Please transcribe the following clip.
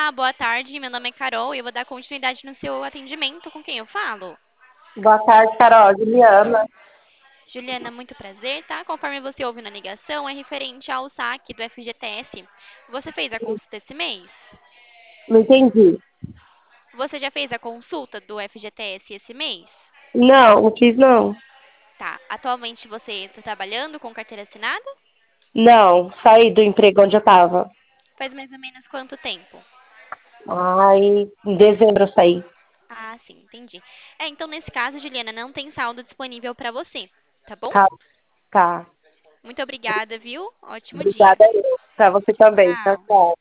Olá, boa tarde. Meu nome é Carol e eu vou dar continuidade no seu atendimento. Com quem eu falo? Boa tarde, Carol. Juliana. Juliana, muito prazer, tá? Conforme você ouve na ligação, é referente ao saque do FGTS. Você fez a consulta esse mês? Não entendi. Você já fez a consulta do FGTS esse mês? Não, não fiz não. Tá. Atualmente você está trabalhando com carteira assinada? Não, saí do emprego onde eu tava. Faz mais ou menos quanto tempo? Ai, em dezembro eu saí. Ah, sim, entendi. Então nesse caso, Juliana, não tem saldo disponível para você, tá bom? Tá, tá. Muito obrigada, viu? Ótimo dia. Obrigada eu. Pra você também. Tchau, Tchau. tchau.